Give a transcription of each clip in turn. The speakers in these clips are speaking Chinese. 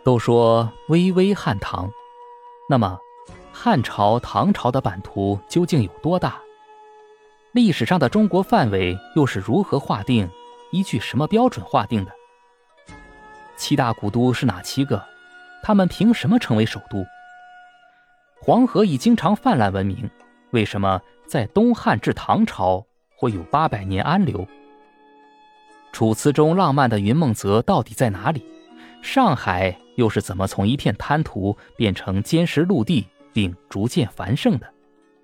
都说巍巍汉唐，那么汉朝、唐朝的版图究竟有多大？历史上的中国范围又是如何划定？依据什么标准划定的？七大古都是哪7个？他们凭什么成为首都？黄河以经常泛滥闻名，为什么在东汉至唐朝会有800年安流？楚辞中浪漫的云梦泽到底在哪里？上海又是怎么从一片滩涂变成坚实陆地并逐渐繁盛的？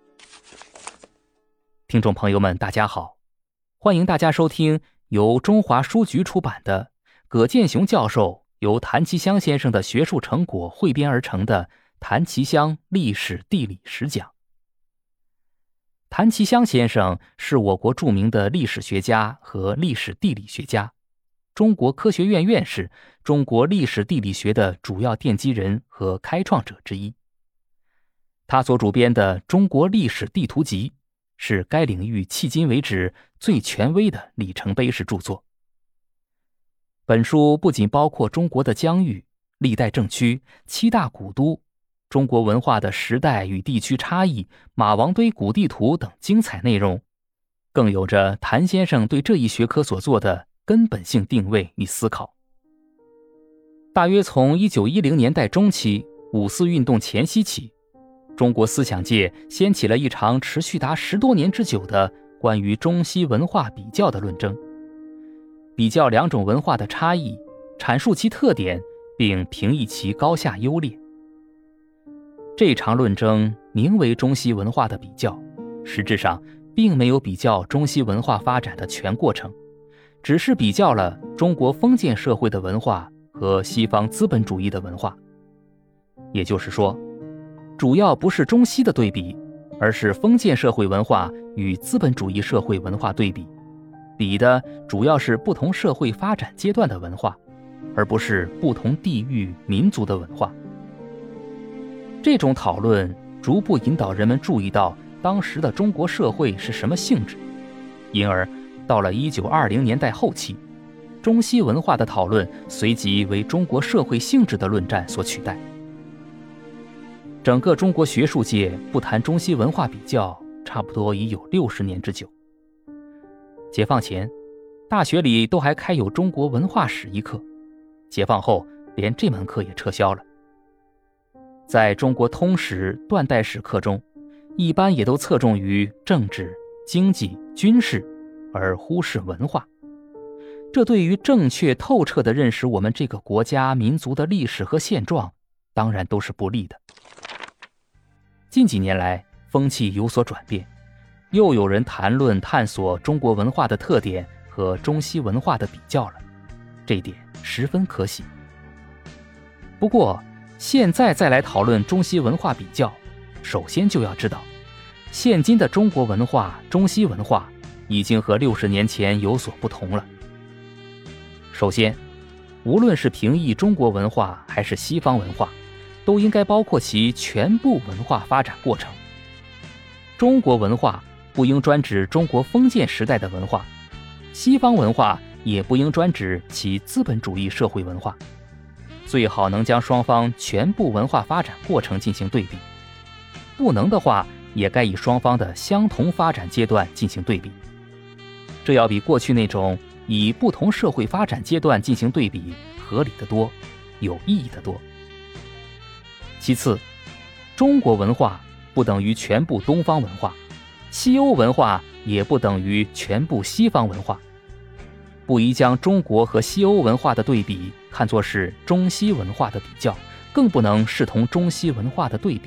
听众朋友们大家好，欢迎大家收听由中华书局出版的葛剑雄教授由谭其骧先生的学术成果汇编而成的谭其骧历史地理实讲。谭其骧先生是我国著名的历史学家和历史地理学家，中国科学院院士，中国历史地理学的主要奠基人和开创者之一。他所主编的《中国历史地图集》是该领域迄今为止最权威的里程碑式著作。本书不仅包括中国的疆域、历代政区、7大古都、中国文化的时代与地区差异、马王堆古地图等精彩内容，更有着谭先生对这一学科所做的根本性定位与思考。大约从1910年代中期五四运动前夕起，中国思想界掀起了一场持续达10多年之久的关于中西文化比较的论争，比较2种文化的差异，阐述其特点，并评议其高下优劣。这场论争名为中西文化的比较，实质上并没有比较中西文化发展的全过程，只是比较了中国封建社会的文化和西方资本主义的文化。也就是说，主要不是中西的对比，而是封建社会文化与资本主义社会文化对比，比的主要是不同社会发展阶段的文化，而不是不同地域民族的文化。这种讨论逐步引导人们注意到当时的中国社会是什么性质，因而到了1920年代后期，中西文化的讨论随即为中国社会性质的论战所取代。整个中国学术界不谈中西文化比较，差不多已有60年之久。解放前，大学里都还开有中国文化史一课，解放后连这门课也撤销了。在中国通史、断代史课中，一般也都侧重于政治、经济、军事，而忽视文化。这对于正确透彻地认识我们这个国家民族的历史和现状，当然都是不利的。近几年来，风气有所转变，又有人谈论探索中国文化的特点和中西文化的比较了，这点十分可喜。不过现在再来讨论中西文化比较，首先就要知道，现今的中国文化、中西文化已经和60年前有所不同了。首先，无论是评议中国文化还是西方文化，都应该包括其全部文化发展过程。中国文化不应专指中国封建时代的文化，西方文化也不应专指其资本主义社会文化，最好能将双方全部文化发展过程进行对比，不能的话也该以双方的相同发展阶段进行对比，这要比过去那种以不同社会发展阶段进行对比合理得多，有意义得多。其次，中国文化不等于全部东方文化，西欧文化也不等于全部西方文化，不宜将中国和西欧文化的对比看作是中西文化的比较，更不能视同中西文化的对比。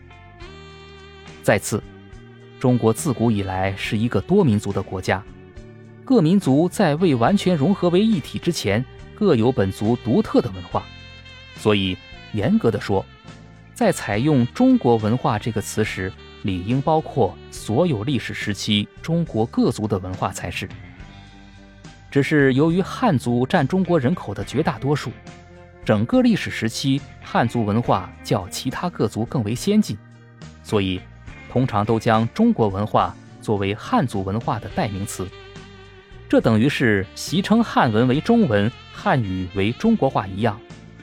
再次，中国自古以来是一个多民族的国家，各民族在未完全融合为一体之前，各有本族独特的文化，所以严格的说，在采用中国文化这个词时，理应包括所有历史时期中国各族的文化才是。只是由于汉族占中国人口的绝大多数，整个历史时期汉族文化较其他各族更为先进，所以通常都将中国文化作为汉族文化的代名词。这等于是习称汉文为中文，汉语为中国话一样，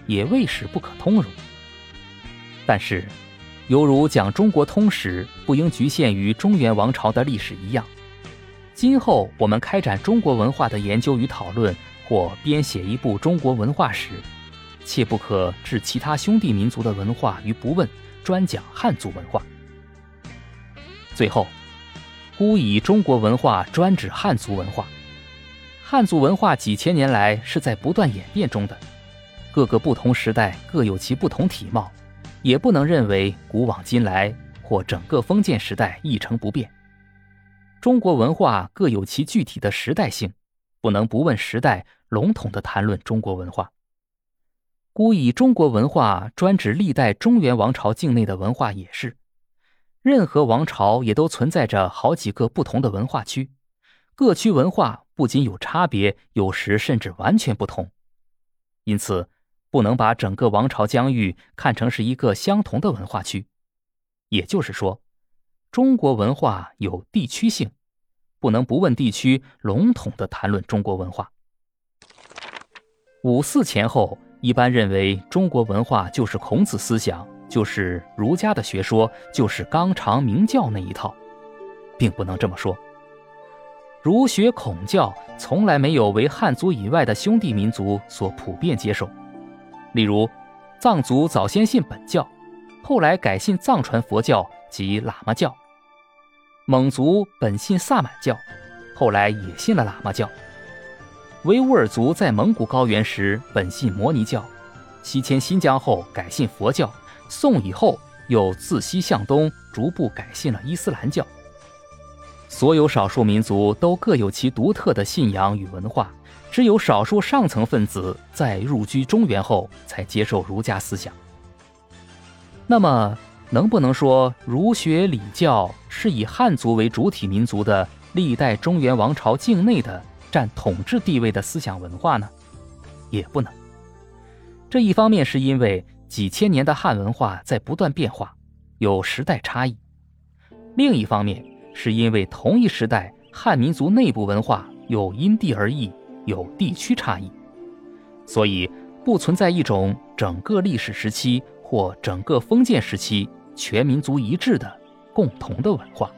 也未使不可通融。但是，犹如讲中国通史不应局限于中原王朝的历史一样，今后我们开展中国文化的研究与讨论，或编写一部中国文化史，切不可置其他兄弟民族的文化于不问，专讲汉族文化。最后，孤以中国文化专指汉族文化。汉族文化几千年来是在不断演变中的，各个不同时代各有其不同体貌，也不能认为古往今来或整个封建时代一成不变。中国文化各有其具体的时代性，不能不问时代，笼统地谈论中国文化。孤以中国文化专指历代中原王朝境内的文化也是，任何王朝也都存在着好几个不同的文化区，各区文化不仅有差别，有时甚至完全不同。因此，不能把整个王朝疆域看成是一个相同的文化区。也就是说，中国文化有地区性，不能不问地区，笼统地谈论中国文化。5·4前后，一般认为中国文化就是孔子思想，就是儒家的学说，就是纲常名教那一套，并不能这么说。儒学孔教从来没有为汉族以外的兄弟民族所普遍接受。例如，藏族早先信本教，后来改信藏传佛教及喇嘛教；蒙族本信萨满教，后来也信了喇嘛教；维吾尔族在蒙古高原时本信摩尼教，西迁新疆后改信佛教，宋以后又自西向东逐步改信了伊斯兰教。所有少数民族都各有其独特的信仰与文化，只有少数上层分子在入居中原后才接受儒家思想。那么，能不能说儒学礼教是以汉族为主体民族的历代中原王朝境内的占统治地位的思想文化呢？也不能。这一方面是因为几千年的汉文化在不断变化，有时代差异；另一方面是因为同一时代汉民族内部文化有因地而异，有地区差异，所以不存在一种整个历史时期或整个封建时期全民族一致的共同的文化。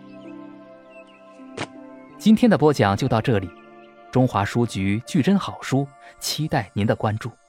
今天的播讲就到这里，中华书局巨珍好书，期待您的关注。